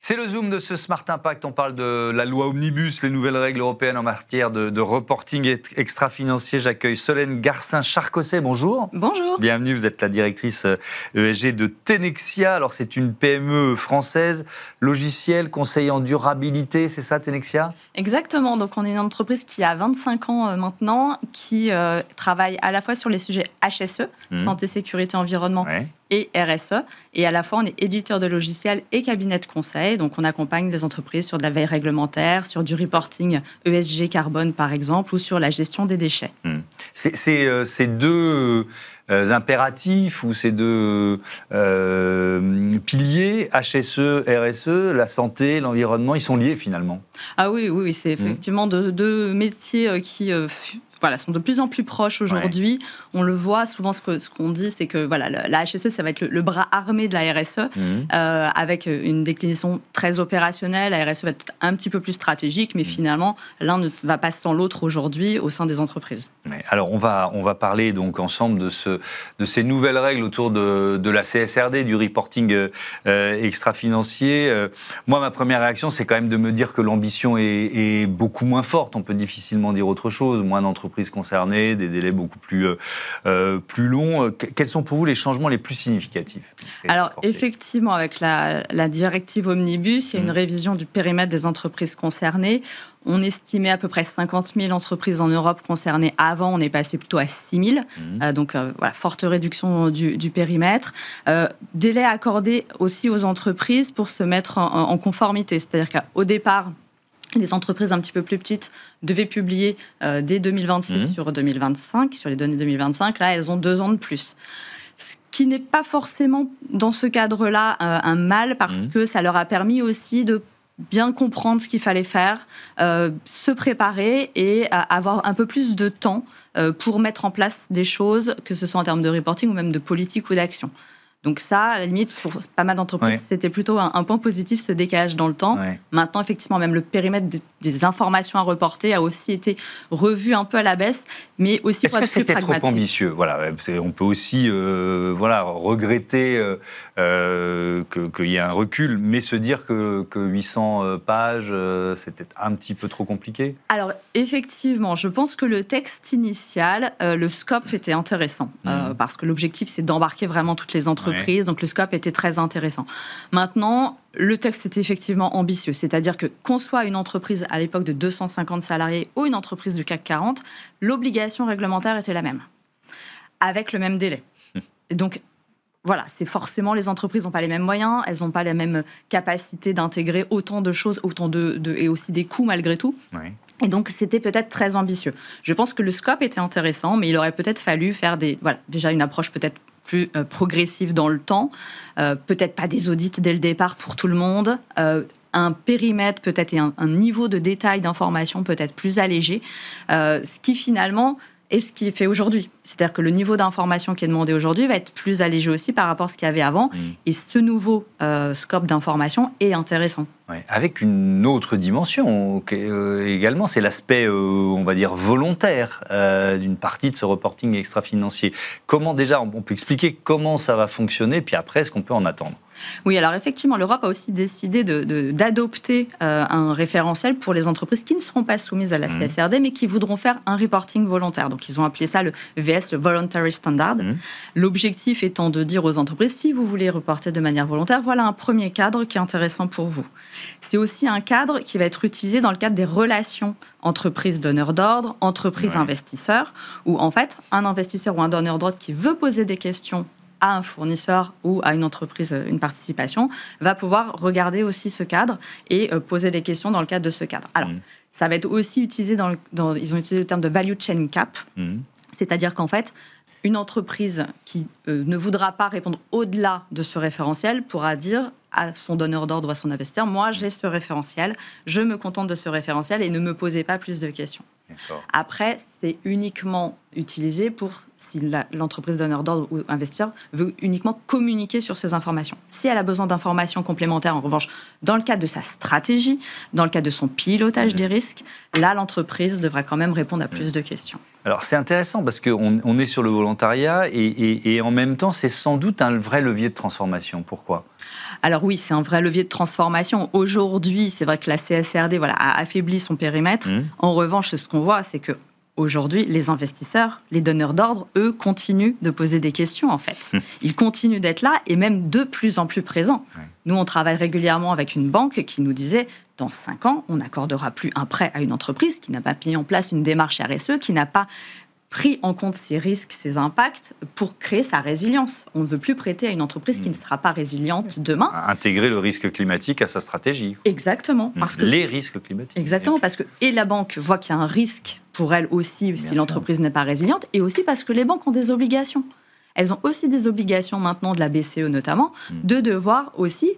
C'est le Zoom de ce Smart Impact. On parle de la loi Omnibus, les nouvelles règles européennes en matière de reporting extra-financier. J'accueille Solène Garcin-Charcosset. Bonjour. Bonjour. Bienvenue, vous êtes la directrice ESG de Tenexia. Alors, c'est une PME française, logiciel, conseiller en durabilité, c'est ça, Tenexia ? Exactement. Donc, on est une entreprise qui a 25 ans maintenant, qui travaille à la fois sur les sujets HSE, santé, sécurité, environnement, et RSE. Et à la fois, on est éditeur de logiciels et cabinet de conseil. Donc, on accompagne les entreprises sur de la veille réglementaire, sur du reporting ESG carbone, par exemple, ou sur la gestion des déchets. Ces deux impératifs ou ces deux piliers, HSE, RSE, la santé, l'environnement, ils sont liés finalement. Ah oui, c'est effectivement deux métiers qui... sont de plus en plus proches aujourd'hui. On le voit souvent, ce qu'on dit, c'est que la HSE, ça va être le bras armé de la RSE, avec une déclinaison très opérationnelle. La RSE va être un petit peu plus stratégique, mais finalement, l'un ne va pas sans l'autre aujourd'hui au sein des entreprises. Alors, on va parler donc ensemble de ces nouvelles règles autour de la CSRD, du reporting extra-financier. Moi, ma première réaction, c'est quand même de me dire que l'ambition est beaucoup moins forte. On peut difficilement dire autre chose. Moins d'entreprises concernées, des délais beaucoup plus longs. Quels sont pour vous les changements les plus significatifs ? Alors, effectivement, avec la directive Omnibus, il y a une révision du périmètre des entreprises concernées. On estimait à peu près 50 000 entreprises en Europe concernées avant. On est passé plutôt à 6 000. Donc, forte réduction du périmètre. Délai accordé aussi aux entreprises pour se mettre en conformité. C'est-à-dire qu'au départ, les entreprises un petit peu plus petites devaient publier dès 2026 sur 2025, sur les données 2025. Là, elles ont 2 ans de plus. Ce qui n'est pas forcément, dans ce cadre-là, un mal, parce que ça leur a permis aussi de bien comprendre ce qu'il fallait faire, se préparer et avoir un peu plus de temps pour mettre en place des choses, que ce soit en termes de reporting ou même de politique ou d'action. Donc ça, à la limite, pour pas mal d'entreprises, c'était plutôt un point positif, ce décalage dans le temps. Maintenant, effectivement, même le périmètre des informations à reporter a aussi été revu un peu à la baisse, mais aussi pour être plus pragmatique. Est-ce que c'était trop ambitieux ? On peut aussi regretter qu'il y ait un recul, mais se dire que 800 pages, c'était un petit peu trop compliqué ? Alors, effectivement, je pense que le texte initial, le scope était intéressant, parce que l'objectif, c'est d'embarquer vraiment toutes les entreprises. Donc le scope était très intéressant. Maintenant, le texte était effectivement ambitieux, c'est-à-dire que qu'on soit une entreprise à l'époque de 250 salariés ou une entreprise du CAC 40, l'obligation réglementaire était la même, avec le même délai. Et donc, c'est forcément, les entreprises n'ont pas les mêmes moyens, elles n'ont pas la même capacité d'intégrer autant de choses, et aussi des coûts malgré tout. Et donc, c'était peut-être très ambitieux. Je pense que le scope était intéressant, mais il aurait peut-être fallu faire déjà une approche peut-être plus progressive dans le temps, peut-être pas des audits dès le départ pour tout le monde, un périmètre peut-être et un niveau de détail d'information peut-être plus allégé, ce qui finalement est ce qui est fait aujourd'hui. C'est-à-dire que le niveau d'information qui est demandé aujourd'hui va être plus allégé aussi par rapport à ce qu'il y avait avant, et ce nouveau scope d'information est intéressant. Avec une autre dimension également, c'est l'aspect, on va dire, volontaire d'une partie de ce reporting extra-financier. Comment déjà, on peut expliquer comment ça va fonctionner, puis après, ce qu'on peut en attendre ? Oui, alors effectivement, l'Europe a aussi décidé d'adopter un référentiel pour les entreprises qui ne seront pas soumises à la CSRD, mais qui voudront faire un reporting volontaire. Donc, ils ont appelé ça le VS, le Voluntary Standard. L'objectif étant de dire aux entreprises, si vous voulez reporter de manière volontaire, voilà un premier cadre qui est intéressant pour vous. C'est aussi un cadre qui va être utilisé dans le cadre des relations entreprises-donneurs d'ordre, entreprises-investisseurs, où en fait, un investisseur ou un donneur d'ordre qui veut poser des questions à un fournisseur ou à une entreprise, une participation, va pouvoir regarder aussi ce cadre et poser des questions dans le cadre de ce cadre. Alors, ça va être aussi utilisé ils ont utilisé le terme de value chain cap, c'est-à-dire qu'en fait, une entreprise qui ne voudra pas répondre au-delà de ce référentiel pourra dire à son donneur d'ordre ou à son investisseur, moi j'ai ce référentiel, je me contente de ce référentiel et ne me posez pas plus de questions. Après, c'est uniquement utilisé pour si l'entreprise donneur d'ordre ou investisseur veut uniquement communiquer sur ces informations. Si elle a besoin d'informations complémentaires, en revanche, dans le cadre de sa stratégie, dans le cadre de son pilotage des risques, là, l'entreprise devra quand même répondre à plus de questions. Alors c'est intéressant parce qu'on est sur le volontariat et en même temps c'est sans doute un vrai levier de transformation. Pourquoi ? Alors oui, c'est un vrai levier de transformation. Aujourd'hui, c'est vrai que la CSRD a affaibli son périmètre. En revanche, ce qu'on voit, c'est que aujourd'hui, les investisseurs, les donneurs d'ordre, eux, continuent de poser des questions, en fait. Ils continuent d'être là et même de plus en plus présents. Ouais. Nous, on travaille régulièrement avec une banque qui nous disait, dans 5 ans, on n'accordera plus un prêt à une entreprise qui n'a pas mis en place une démarche RSE, qui n'a pas pris en compte ses risques, ses impacts, pour créer sa résilience. On ne veut plus prêter à une entreprise qui ne sera pas résiliente demain. Intégrer le risque climatique à sa stratégie. Exactement. Parce que les risques climatiques. Exactement, parce que et la banque voit qu'il y a un risque pour elle aussi si l'entreprise n'est pas résiliente, et aussi parce que les banques ont des obligations. Elles ont aussi des obligations maintenant, de la BCE notamment, de devoir aussi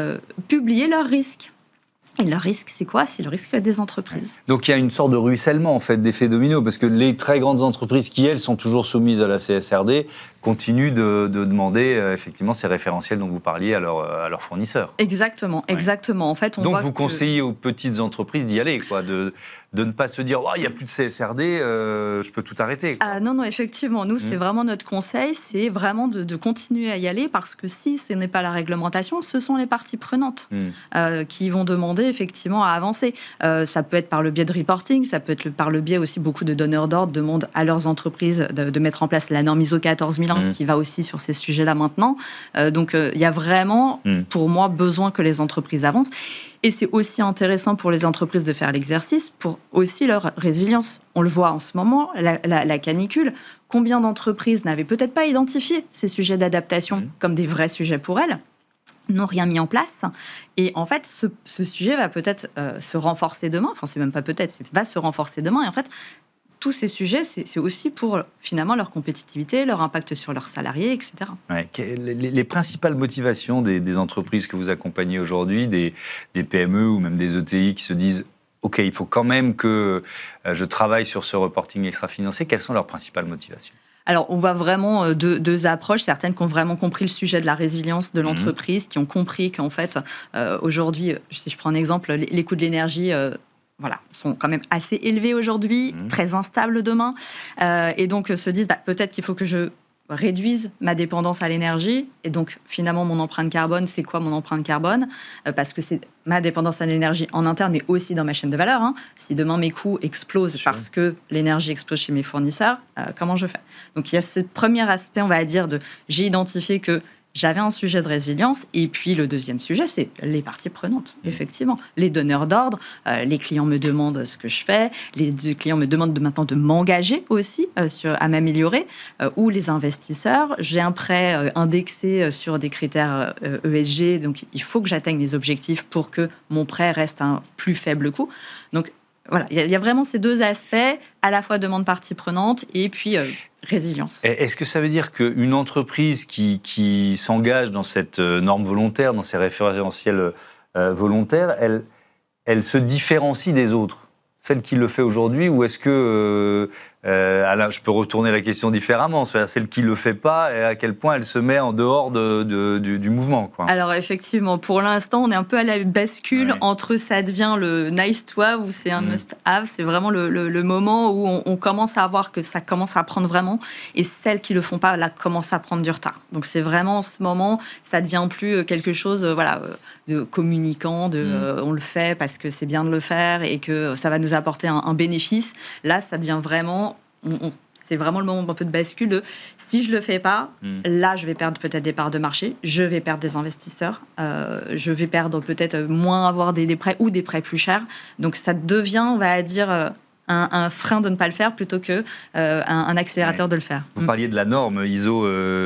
publier leurs risques. Et le risque, c'est quoi ? C'est le risque des entreprises. Donc il y a une sorte de ruissellement, en fait, d'effet domino, parce que les très grandes entreprises qui, elles, sont toujours soumises à la CSRD, continuent de demander effectivement ces référentiels dont vous parliez à leurs fournisseurs. Exactement, exactement. En fait, donc vous conseillez aux petites entreprises d'y aller, quoi, de ne pas se dire « il n'y a plus de CSRD, je peux tout arrêter ». Ah, non, effectivement. Nous, c'est vraiment notre conseil, c'est vraiment de continuer à y aller, parce que si ce n'est pas la réglementation, ce sont les parties prenantes qui vont demander effectivement à avancer. Ça peut être par le biais de reporting, ça peut être par le biais aussi, beaucoup de donneurs d'ordre demandent à leurs entreprises de mettre en place la norme ISO 14001 qui va aussi sur ces sujets-là maintenant. Donc il y a vraiment, pour moi, besoin que les entreprises avancent. Et c'est aussi intéressant pour les entreprises de faire l'exercice pour aussi leur résilience. On le voit en ce moment, la canicule. Combien d'entreprises n'avaient peut-être pas identifié ces sujets d'adaptation comme des vrais sujets pour elles, n'ont rien mis en place. Et en fait, ce sujet va peut-être se renforcer demain. Enfin, c'est même pas peut-être, va se renforcer demain. Et en fait, tous ces sujets, c'est aussi pour finalement leur compétitivité, leur impact sur leurs salariés, etc. Ouais. Les principales motivations des entreprises que vous accompagnez aujourd'hui, des PME ou même des ETI qui se disent « Ok, il faut quand même que je travaille sur ce reporting extra-financier », quelles sont leurs principales motivations ? Alors, on voit vraiment deux approches, certaines qui ont vraiment compris le sujet de la résilience de l'entreprise, qui ont compris qu'en fait, aujourd'hui, si je prends un exemple, les coûts de l'énergie sont quand même assez élevés aujourd'hui, très instables demain, et donc se disent peut-être qu'il faut que je réduise ma dépendance à l'énergie, et donc finalement mon empreinte carbone, c'est quoi mon empreinte carbone ? Parce que c'est ma dépendance à l'énergie en interne, mais aussi dans ma chaîne de valeur. Si demain mes coûts explosent parce que l'énergie explose chez mes fournisseurs, comment je fais ? Donc il y a ce premier aspect, on va dire, j'ai identifié que j'avais un sujet de résilience, et puis le deuxième sujet, c'est les parties prenantes, effectivement. Les donneurs d'ordre, les clients me demandent ce que je fais, les clients me demandent maintenant de m'engager aussi à m'améliorer, ou les investisseurs, j'ai un prêt indexé sur des critères ESG, donc il faut que j'atteigne mes objectifs pour que mon prêt reste à un plus faible coût. Donc voilà, il y a vraiment ces deux aspects, à la fois demande partie prenante et puis résilience. Est-ce que ça veut dire qu'une entreprise qui s'engage dans cette norme volontaire, dans ces référentiels volontaires, elle se différencie des autres, celle qui le fait aujourd'hui, ou est-ce que Alain, je peux retourner la question différemment, c'est-à-dire celle qui ne le fait pas, et à quel point elle se met en dehors du mouvement, quoi. Alors effectivement, pour l'instant, on est un peu à la bascule entre ça devient le nice to have ou c'est un must have. C'est vraiment le moment où on commence à voir que ça commence à prendre vraiment, et celles qui ne le font pas, là, commencent à prendre du retard. Donc c'est vraiment en ce moment, ça devient plus quelque chose de communicant, on le fait parce que c'est bien de le faire et que ça va nous apporter un bénéfice. Là, ça devient vraiment... c'est vraiment le moment un peu de bascule de si je le fais pas, là je vais perdre peut-être des parts de marché, je vais perdre des investisseurs, je vais perdre peut-être moins avoir des prêts ou des prêts plus chers. Donc ça devient, on va dire, un frein de ne pas le faire plutôt que un accélérateur de le faire. Vous parliez de la norme ISO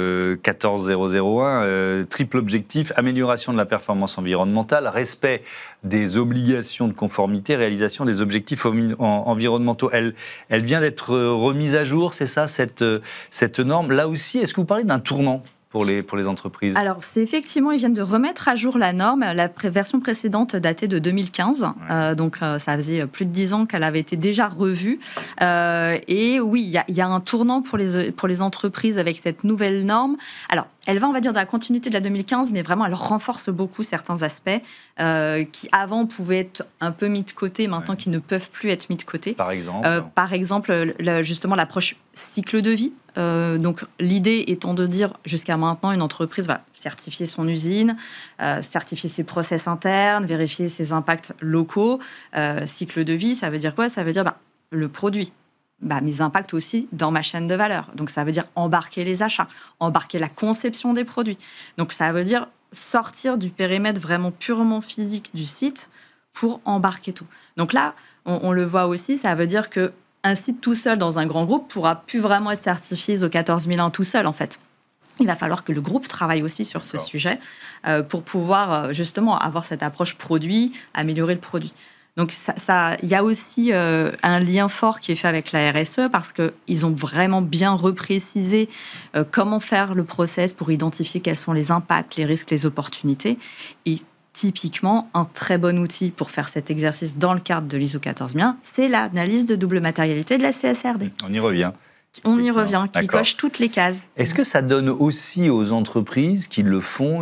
14001, triple objectif, amélioration de la performance environnementale, respect des obligations de conformité, réalisation des objectifs environnementaux. Elle vient d'être remise à jour, c'est ça, cette norme. Là aussi, est-ce que vous parlez d'un tournant pour les entreprises? Alors, c'est effectivement, ils viennent de remettre à jour la norme. La version précédente datait de 2015. Donc, ça faisait plus de 10 ans qu'elle avait été déjà revue. Et oui, il y a un tournant pour les entreprises avec cette nouvelle norme. Alors, elle va, on va dire, dans la continuité de la 2015, mais vraiment, elle renforce beaucoup certains aspects qui, avant, pouvaient être un peu mis de côté, maintenant, qui ne peuvent plus être mis de côté. Par exemple Justement, l'approche cycle de vie. Donc, l'idée étant de dire, jusqu'à maintenant, une entreprise va certifier son usine, certifier ses process internes, vérifier ses impacts locaux. Cycle de vie, ça veut dire quoi? Ça veut dire le produit. Mes impacts aussi dans ma chaîne de valeur. Donc, ça veut dire embarquer les achats, embarquer la conception des produits. Donc, ça veut dire sortir du périmètre vraiment purement physique du site pour embarquer tout. Donc là, on le voit aussi, ça veut dire qu'un site tout seul dans un grand groupe ne pourra plus vraiment être certifié ISO 14001 tout seul, en fait. Il va falloir que le groupe travaille aussi sur ce sujet pour pouvoir justement avoir cette approche produit, améliorer le produit. Donc, il y a aussi un lien fort qui est fait avec la RSE parce qu'ils ont vraiment bien reprécisé comment faire le process pour identifier quels sont les impacts, les risques, les opportunités. Et typiquement, un très bon outil pour faire cet exercice dans le cadre de l'ISO 14001, c'est l'analyse de double matérialité de la CSRD. On y revient. Qui coche toutes les cases. Est-ce que ça donne aussi aux entreprises qui le font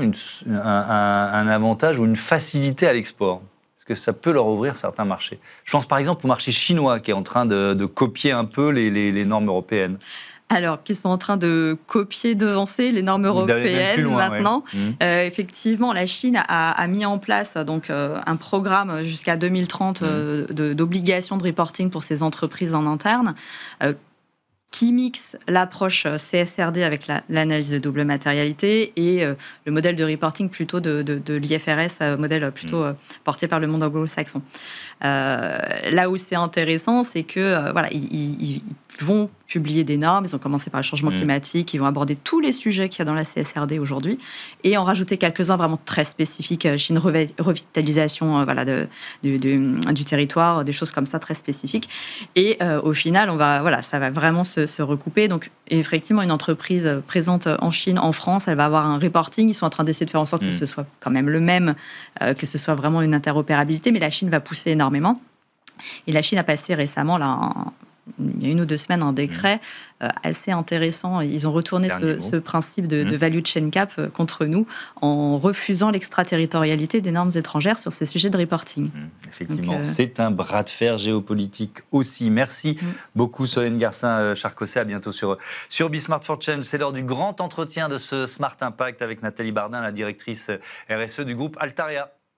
un avantage ou une facilité à l'export ? Que ça peut leur ouvrir certains marchés. Je pense par exemple au marché chinois qui est en train de copier un peu les normes européennes. Alors, qui sont en train de copier, devancer les normes européennes loin, maintenant. Ouais. Effectivement, la Chine a mis en place donc, un programme jusqu'à 2030 d'obligation de reporting pour ses entreprises en interne. Qui mixe l'approche CSRD avec l'analyse de double matérialité et le modèle de reporting plutôt de l'IFRS, modèle plutôt porté par le monde anglo-saxon. Là où c'est intéressant, c'est que ils vont publier des normes, ils ont commencé par le changement climatique, ils vont aborder tous les sujets qu'il y a dans la CSRD aujourd'hui et en rajouter quelques-uns vraiment très spécifiques, Chine revitalisation du territoire, des choses comme ça très spécifiques. Et au final, ça va vraiment se recouper. Donc, effectivement, une entreprise présente en Chine, en France, elle va avoir un reporting. Ils sont en train d'essayer de faire en sorte que ce soit quand même le même, que ce soit vraiment une interopérabilité, mais la Chine va pousser énormément. Et la Chine a passé récemment, il y a 1 ou 2 semaines, un décret assez intéressant. Ils ont retourné ce principe de value chain cap contre nous en refusant l'extraterritorialité des normes étrangères sur ces sujets de reporting. Effectivement, c'est un bras de fer géopolitique aussi. Merci beaucoup Solène Garcin-Charcosset. À bientôt sur Bismart for Change. C'est l'heure du grand entretien de ce Smart Impact avec Nathalie Bardin, la directrice RSE du groupe Altaria.